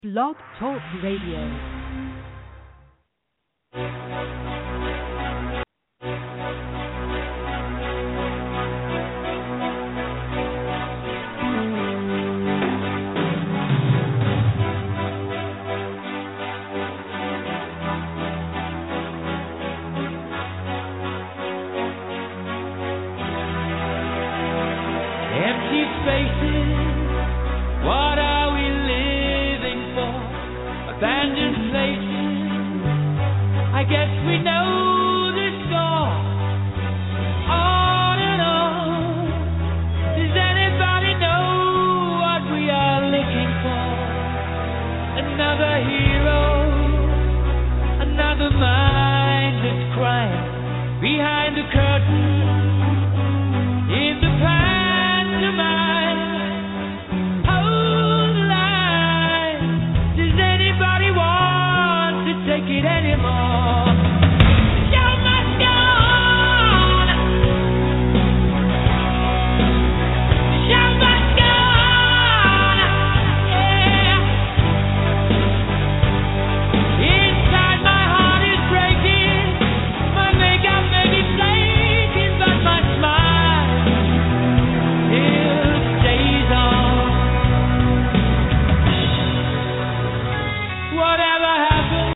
Blog Talk Radio. Empty spaces, what are we living for? Abandoned places, I guess we know the score. On and on, does anybody know what we are looking for? Another hero, another mind that's crying behind the curtain in the pantomime. Hold the line. Does anybody want to take it anymore? Show must go on. Show must go on. Yeah. Inside my heart is breaking. My makeup may be flaking, but my smile still stays on. Whatever happens.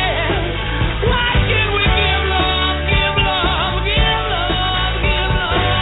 Give love.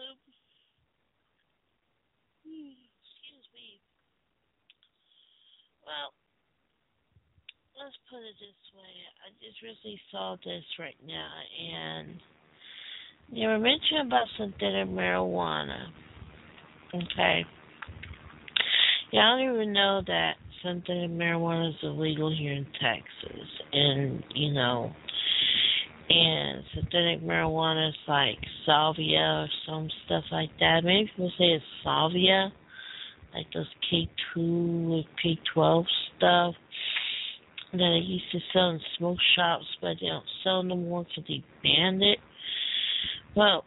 Excuse me. Well, let's put it this way. I just recently saw this right now, and they were mentioning about synthetic marijuana. Okay. Yeah, I don't even know that synthetic marijuana is illegal here in Texas, and and synthetic marijuana is like salvia or some stuff like that. Maybe people say it's salvia, like those K2 or K12 stuff that they used to sell in smoke shops, but they don't sell no more because they banned it. Well,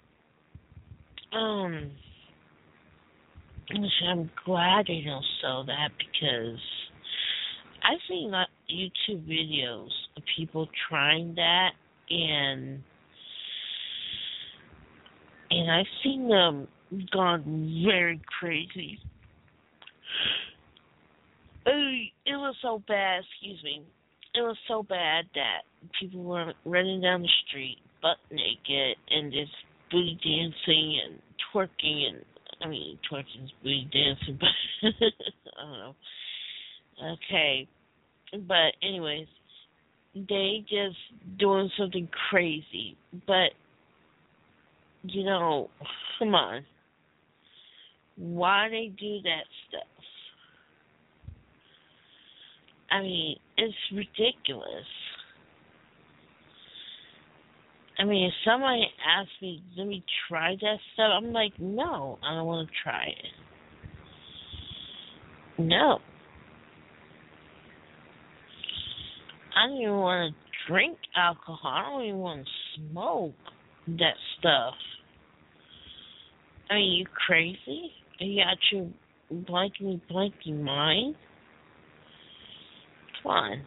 which I'm glad they don't sell that because I've seen YouTube videos of people trying that, and I've seen them gone very crazy. It was so bad, excuse me. It was so bad that people were running down the street butt naked and just booty dancing and twerking and twerking is booty dancing, but I don't know. Okay. But anyways, they just doing something crazy. But come on. Why they do that stuff? It's ridiculous. If somebody asks me, let me try that stuff, I'm like, no, I don't want to try it. No. I don't even want to drink alcohol. I don't even want to smoke that stuff. You crazy? You got your blanky mind? Come on.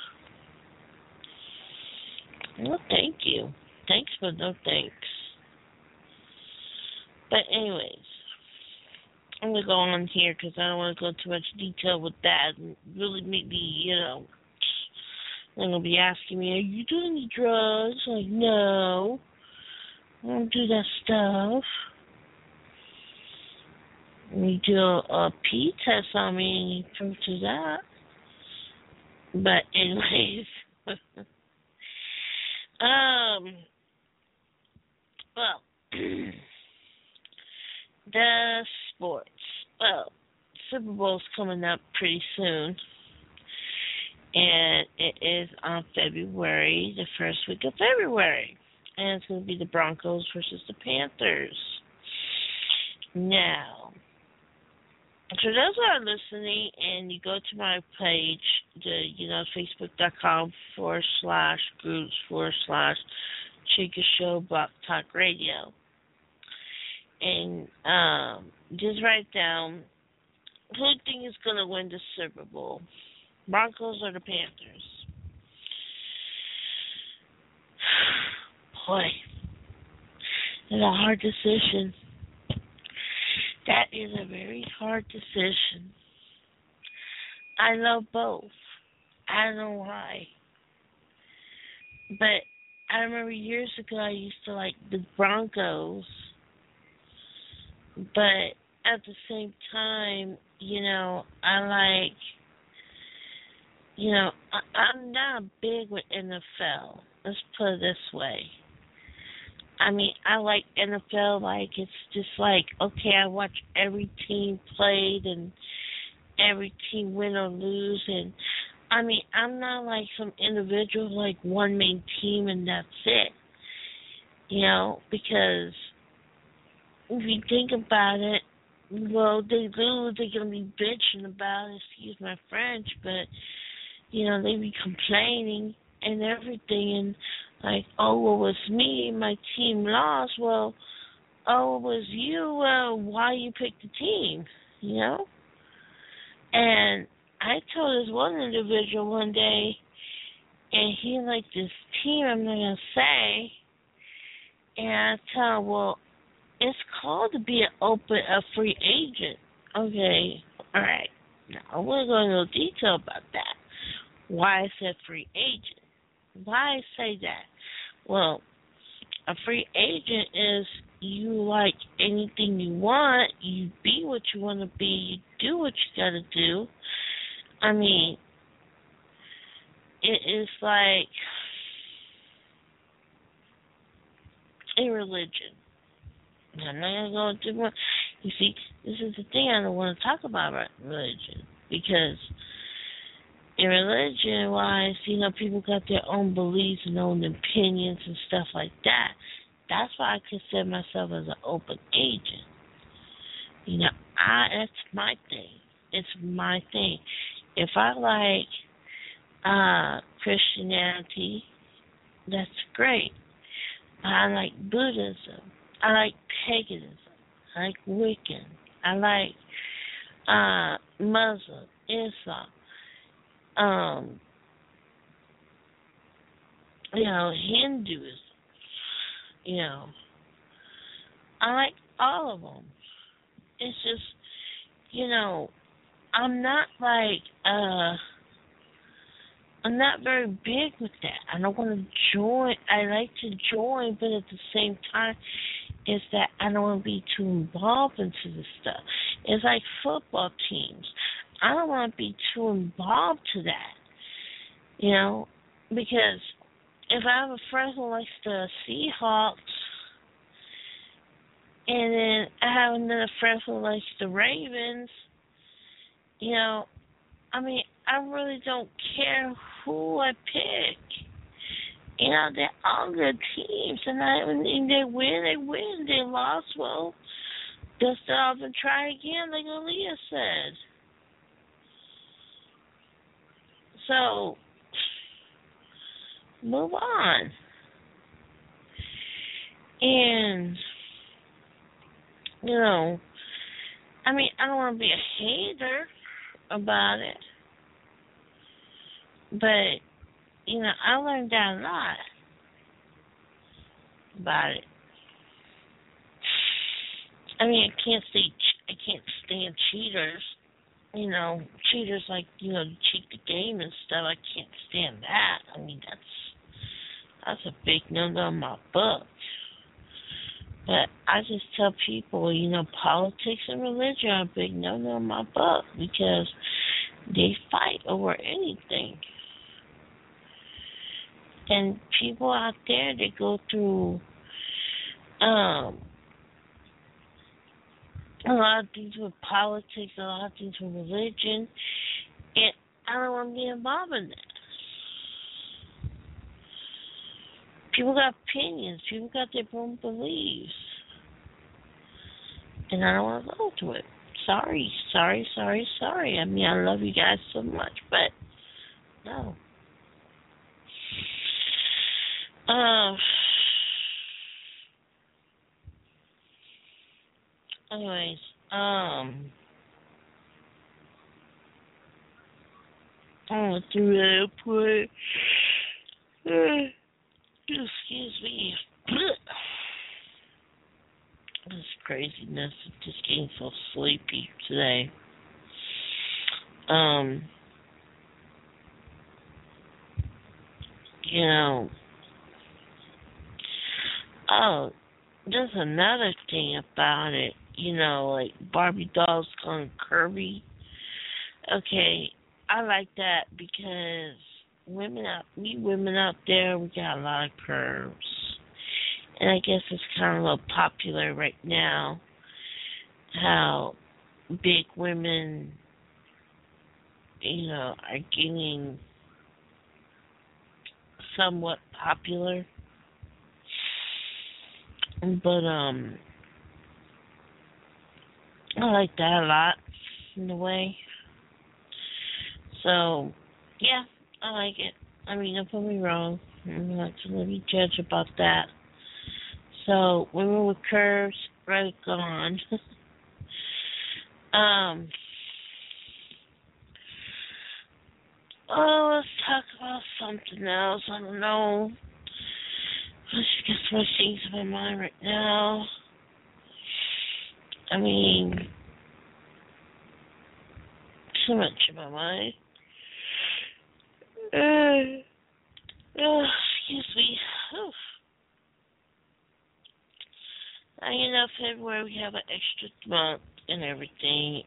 No, thank you. Thanks, but no thanks. But anyways, I'm going to go on here because I don't want to go too much detail with that and really make me, they're going to be asking me, are you doing any drugs? Like, no. I don't do that stuff. You do a pee test on me and you prove to that. But anyways, well, the sports. Well, Super Bowl's coming up pretty soon, and it is on February, the first week of February, and it's going to be the Broncos versus the Panthers. Now, for those who are listening and you go to my page, facebook.com/groups/Chica Show Block Talk Radio, and just write down who do you think is going to win the Super Bowl, Broncos or the Panthers? Boy, it's a hard decision. That is a very hard decision. I love both. I don't know why. But I remember years ago I used to like the Broncos. But at the same time, I'm not big with NFL. Let's put it this way. I like NFL, it's just okay, I watch every team played and every team win or lose, and I'm not like some individual, one main team and that's it, because if you think about it, well, they lose, they're going to be bitching about it, excuse my French, but, they be complaining and everything, and oh, it was me, my team lost. Well, oh, it was you. Well, why you picked the team, And I told this one individual one day, and he liked this team, I'm not going to say, and I tell him, well, it's called to be a free agent. Okay, all right. Now, I want to go into detail about that. Why I said free agent. Why I say that? Well, a free agent is, you like anything you want, you be what you want to be, you do what you got to do. I mean, it is like a religion. I'm not going to go into more. You see, this is the thing I don't want to talk about religion. Because in religion-wise, people got their own beliefs and own opinions and stuff like that. That's why I consider myself as an open agent. That's my thing. It's my thing. If I like Christianity, that's great. I like Buddhism. I like paganism. I like Wiccan. I like Muslim, Islam. Hinduism. I like all of them. It's just, I'm not I'm not very big with that. I don't want to join. I like to join, but at the same time, it's that I don't want to be too involved into this stuff. It's like football teams. I don't want to be too involved to that, because if I have a friend who likes the Seahawks, and then I have another friend who likes the Ravens, I really don't care who I pick. They're all good teams, and when they win, they win. They lost, well, dust it off and try again, like Aaliyah said. So, move on. And, I don't want to be a hater about it. But, I learned that a lot about it. I can't stand cheaters. Cheaters like, cheat the game and stuff. I can't stand that. That's a big no-no in my book. But I just tell people, politics and religion are a big no-no in my book because they fight over anything. And people out there, they go through a lot of things with politics, a lot of things with religion, and I don't want to be involved in that. People got opinions, people got their own beliefs, and I don't want to go to it. Sorry. I love you guys so much, but no. Anyways, went through the airport. Excuse me. This craziness of just getting so sleepy today. There's another thing about it, like Barbie dolls going curvy. Okay, I like that because we women out there, we got a lot of curves. And I guess it's kind of a little popular right now, how big women, are getting somewhat popular. But, I like that a lot, in a way. So, yeah, I like it. Don't put me wrong. I'm not going to be judged about that. So, women with curves, right, gone. Let's talk about something else. I don't know. Let's just get some things in my mind right now. So much in my mind. Excuse me. Oof. I February we have an extra month and everything,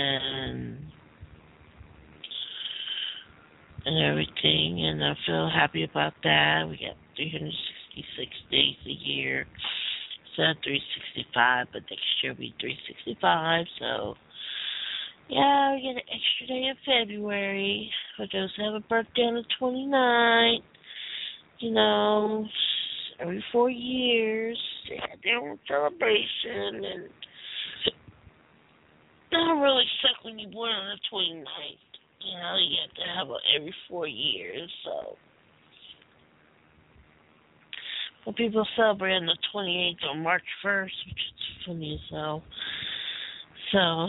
and I feel happy about that. We got 366 days a year, instead of 365, but next year will be 365. So yeah, we get an extra day in February. For those who have a birthday on the 29th, every 4 years, they had their own celebration, and not really suck when you're born on the 29th. You have to have it every 4 years, so. Well, people celebrate on the 28th on March 1st, which is funny as hell. So,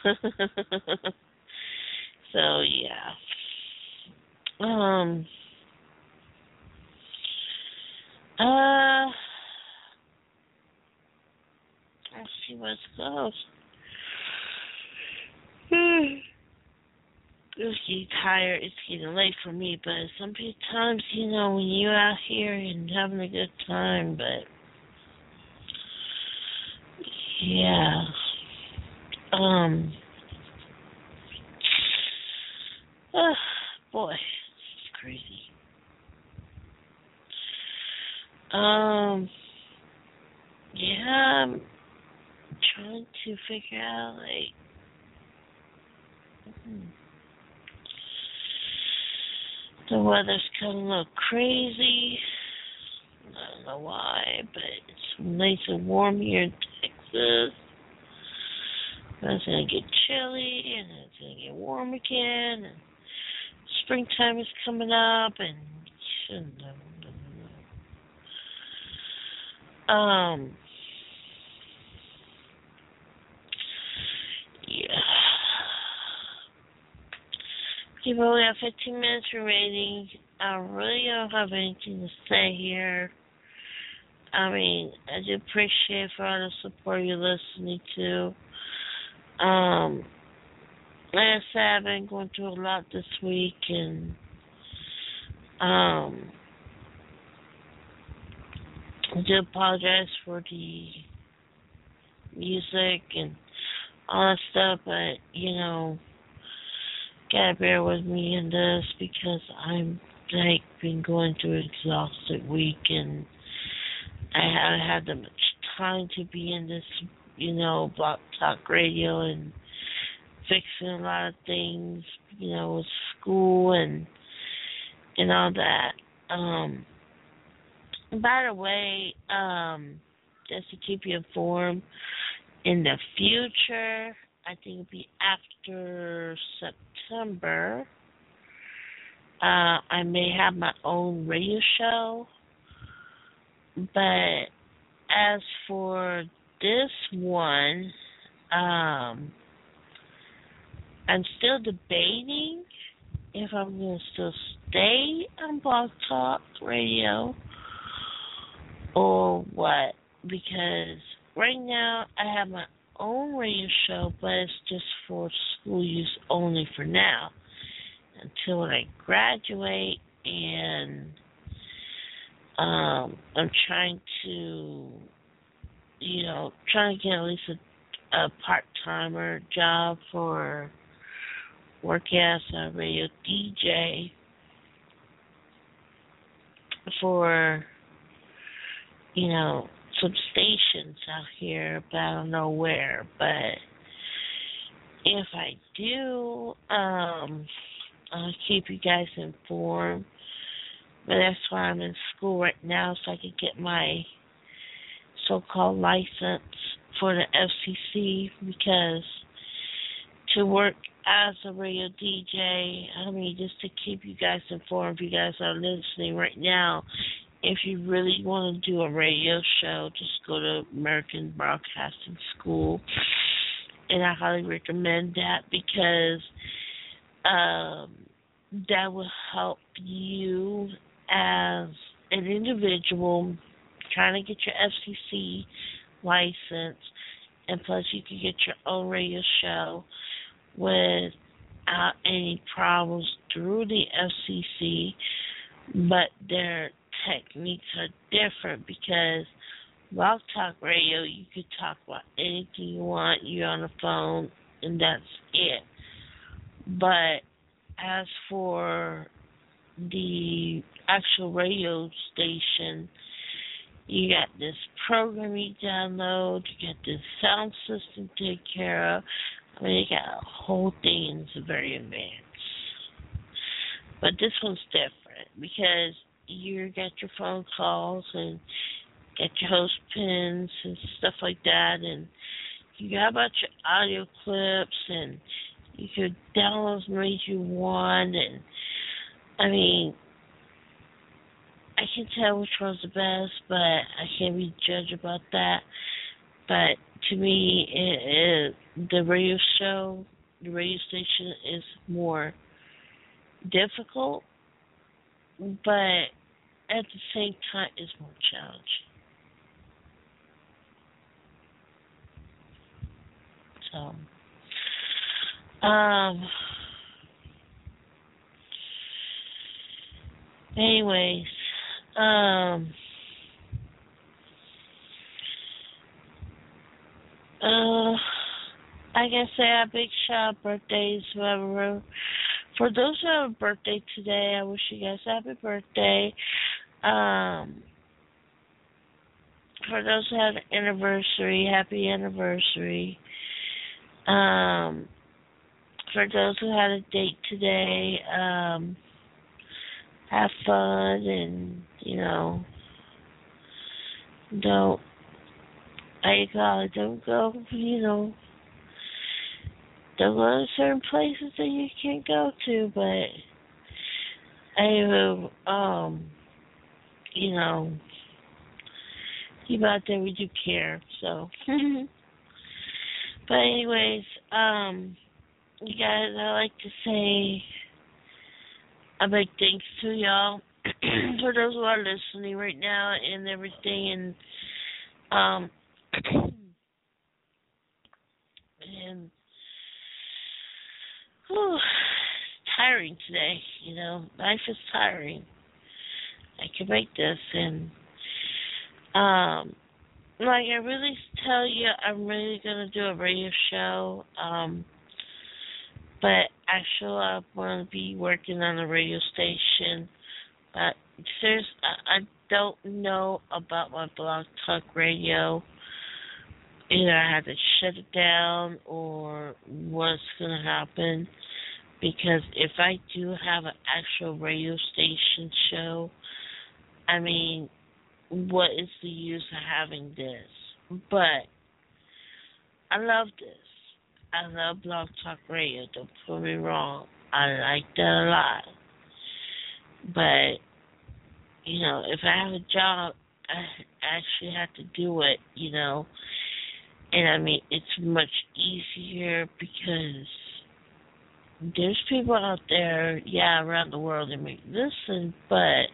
yeah. Let's see where it goes. It's getting tired. It's getting late for me, but sometimes, when you're out here and having a good time, but yeah. Boy, it's crazy. Yeah, I'm trying to figure out, the weather's kind of a little crazy. I don't know why, but it's nice and warm here in Texas. Then it's going to get chilly, and then it's going to get warm again, and springtime is coming up, and yeah. We've only got 15 minutes remaining. I really don't have anything to say here. I do appreciate for all the support you're listening to. Like I said, I've been going through a lot this week, and I do apologize for the music and all that stuff, but gotta bear with me in this because I'm been going through an exhausted week, and I haven't had that much time to be in this, Blog Talk Radio and fixing a lot of things, with school and all that. By the way, just to keep you informed, in the future, I think it'll be after September, I may have my own radio show, but as for this one, I'm still debating if I'm going to still stay on Blog Talk Radio or what, because right now I have my own radio show, but it's just for school use only for now until I graduate, and I'm trying to get at least a part-timer job for working as a radio DJ for some stations out here, but I don't know where. But if I do, I'll keep you guys informed. But that's why I'm in school right now, so I can get my so-called license for the FCC, because to work as a radio DJ, just to keep you guys informed, if you guys are listening right now, if you really want to do a radio show, just go to American Broadcasting School, and I highly recommend that, because that will help you as an individual trying to get your FCC license, and plus you can get your own radio show without any problems through the FCC, but their techniques are different, because Blog Talk Radio, you could talk about anything you want. You're on the phone, and that's it. But as for the actual radio station, you got this program you download, you got this sound system to take care of. I mean, you got a whole thing, and it's very advanced. But this one's different because you got your phone calls and got your host pins and stuff like that, and you got about your audio clips, and you could download as many as you want, and I mean, I can tell which one's the best, but I can't be judged about that. But to me, the radio station is more difficult, but at the same time, it's more challenging. So, anyways, I can say a big shout out birthdays, whoever. For those who have a birthday today, I wish you guys a happy birthday. For those who have an anniversary, happy anniversary. For those who had a date today, have fun and, don't go, don't go to certain places that you can't go to, but anyway, keep out there, we do care, so. But anyways, you guys, I like to say a big thanks to y'all for those who are listening right now and everything, and and it's tiring today, life is tiring. I can make this, and like I really tell you, I'm really gonna do a radio show, but actually I want to be working on a radio station. But seriously, I don't know about my Blog Talk Radio. Either I have to shut it down or what's going to happen. Because if I do have an actual radio station show, I mean, what is the use of having this? But I love this. I love Blog Talk Radio, don't put me wrong. I like that a lot. But, if I have a job, I actually have to do it, And I mean, it's much easier because there's people out there, around the world that may listen, but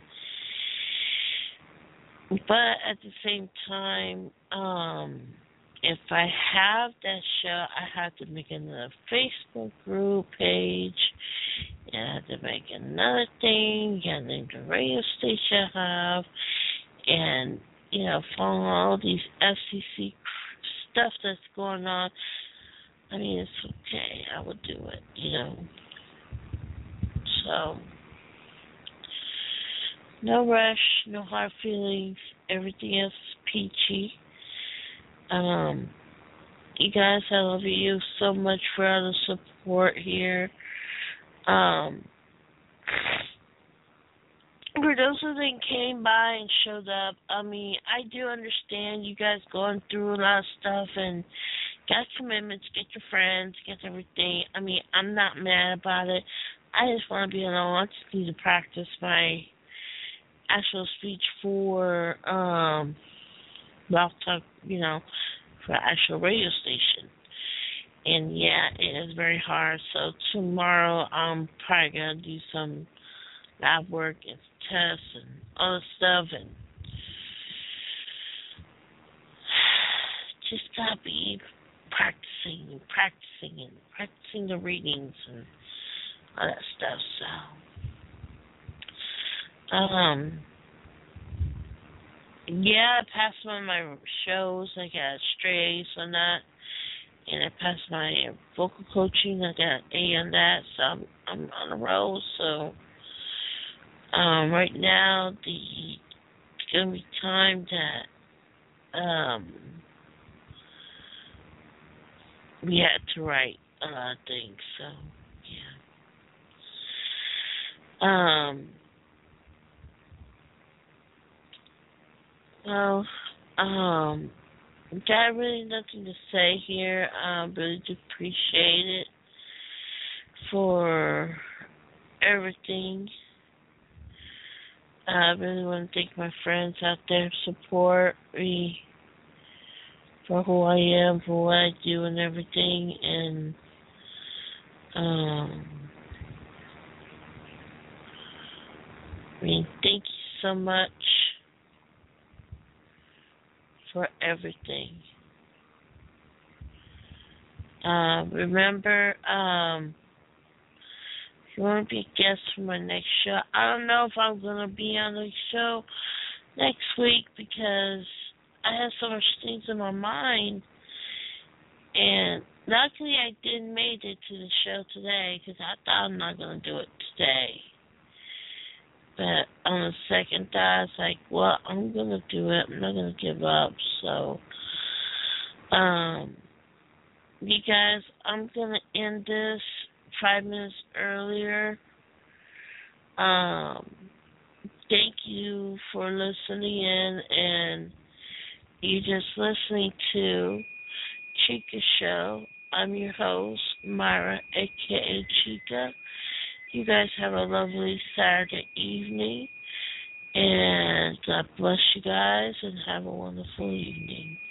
at the same time, if I have that show, I have to make another Facebook group page. I have to make another thing. You gotta name the radio station I have, and follow all these FCC stuff that's going on. I mean, it's okay. I would do it, So, no rush, no hard feelings. Everything else is peachy. You guys, I love you so much for all the support here. For those who then came by and showed up, I mean, I do understand you guys going through a lot of stuff and got commitments, get your friends, get everything. I mean, I'm not mad about it. I just want to be alone. I just need to practice my actual speech for Blog Talk, for actual radio station. And it is very hard. So tomorrow I'm probably gonna do some lab work and tests and all this stuff, and just gotta be practicing the readings and all that stuff. So Yeah, I passed one of my shows. I got straight A's on that, and I passed my vocal coaching. I got an A on that, so I'm on a roll. So right now it's gonna be time that we had to write a lot of things. So yeah. Well, got really nothing to say here. Really do appreciate it for everything. I really want to thank my friends out there who support me for who I am, for what I do, and everything. And thank you so much for everything. Remember, if you want to be a guest for my next show, I don't know if I'm going to be on the show next week because I have so much things in my mind. And luckily I didn't make it to the show today because I thought I'm not going to do it today. But on the second thought, I was like, well, I'm going to do it. I'm not going to give up. So, you guys, I'm going to end this 5 minutes earlier. Thank you for listening in, and you're just listening to Chica Show. I'm your host, Myra, aka Chica. You guys have a lovely Saturday evening, and God bless you guys, and have a wonderful evening.